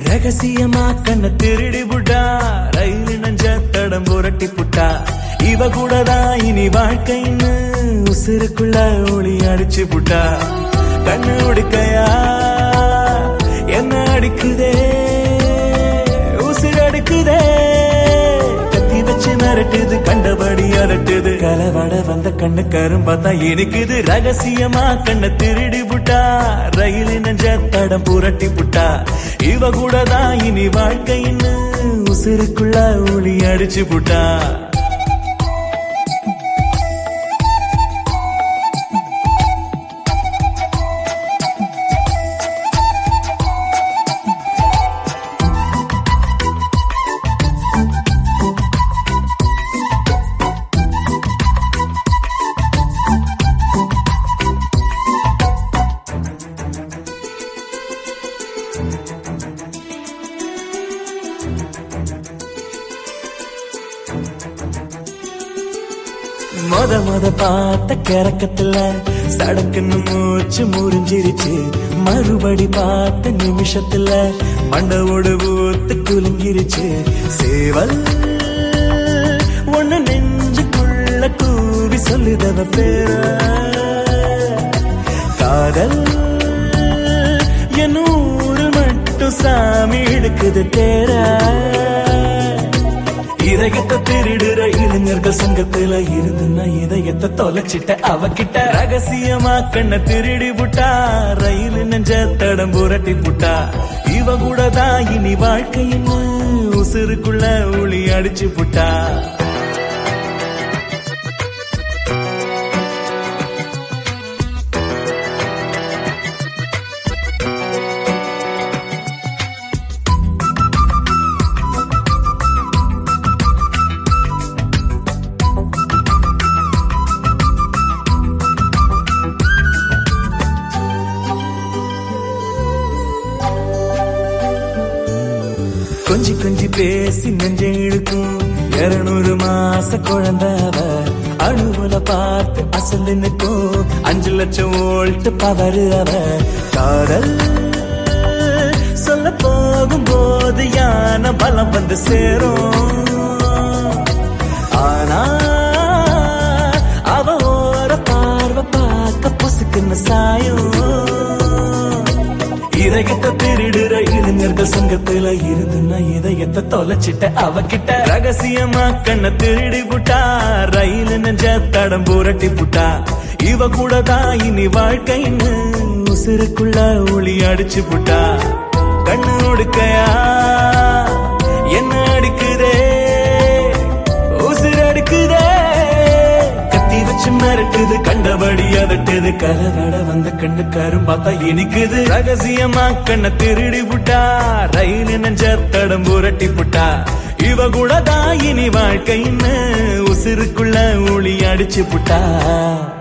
ரகசியமா கண்ண திருடி புட்டா, ரயில் நெஞ்ச தடம் புரட்டி புட்டா. இவ கூடதான் இனி வாழ்க்கைன்னு உசுருக்குள்ள ஒளி அடிச்சு புட்டா. கண்ணு உடுக்கையா என்ன அடிக்குதே, உசுறு அடிக்குதே. கத்தி வச்சு மிரட்டுது, கண்டபடி அரட்டுது. கலவட வந்த கண்ணு கரும்பாத்தா இனிக்குது. ரகசியமா கண்ண திருடி புட்டா, ரயில் நெஞ்ச தடம் புரட்டி புட்டா. இவ கூடதான் இனி வாழ்க்கைன்னு உசுருக்குள்ள ஒளி அடிச்சு புட்டா. மொத பார்த்த கிறக்கத்துல சடக்குன்னு மூச்சு முறிஞ்சிருச்சு. மறுபடி பார்த்த நிமிஷத்துல மண்டவோடு ஊத்து குலுங்கிருச்சு. சேவல் ஒண்ணு நெஞ்சுக்குள்ள கூவி சொல்லுதவ பேர. காதல் என்னூறு மட்டும் சாமி எடுக்குது தேர. இதயத்தை திருடுற இளைஞர்கள் சங்கத்துல இருந்து இதயத்தை தொலைச்சிட்ட அவகிட்ட. ரகசியமா கண்ண திருடி புட்டா, ரயில் நெஞ்ச தடம் புரட்டி புட்டா. இவ கூடதான் இனி வாழ்க்கைன்னு உசுருக்குள்ள ஒளி அடிச்சு புட்டா. கொஞ்சி கொஞ்சி பேசி நெஞ்சை இழுக்கும் 200 மாச குழந்தவ. அணுகுல பார்த்து அசந்து நிற்கும் 5 லட்சம் வோல்ட் பவர் அவ. காதல் சொல்ல போகும் போது யான பலம் வந்து சேரும். ஆனா அவ ஓர பார்வை பார்க்க பொசுக்குன்னு சாயும். இதயத்தை திருடுற இளைஞர்கள் சங்கத்துல இருந்து இதயத்தை தொலைச்சிட்ட அவகிட்ட. ரகசியமா கண்ண திருடி புட்டா, ரயில் நெஞ்ச தடம் புரட்டி புட்டா. இவ கூடதான் இனி வாழ்க்கைன்னு உசுருக்குள்ள ஒளி அடிச்சு புட்டா. கண்ணு உடுக்கையா என்ன அடிக்குதே, உசுறு அடிக்குதே. கத்தி வச்சு மிரட்டுது, கண்டபடி அதட்டுது. கலவட வந்த கண்ணு கரும்பாத்தா இனிக்குது. ரகசியமா கண்ண திருடி புட்டா, ரயில் நெஞ்ச தடம் புரட்டி புட்டா. இவ கூடதான் இனி வாழ்க்கைன்னு உசுருக்குள்ள ஒளி அடிச்சு புட்டா.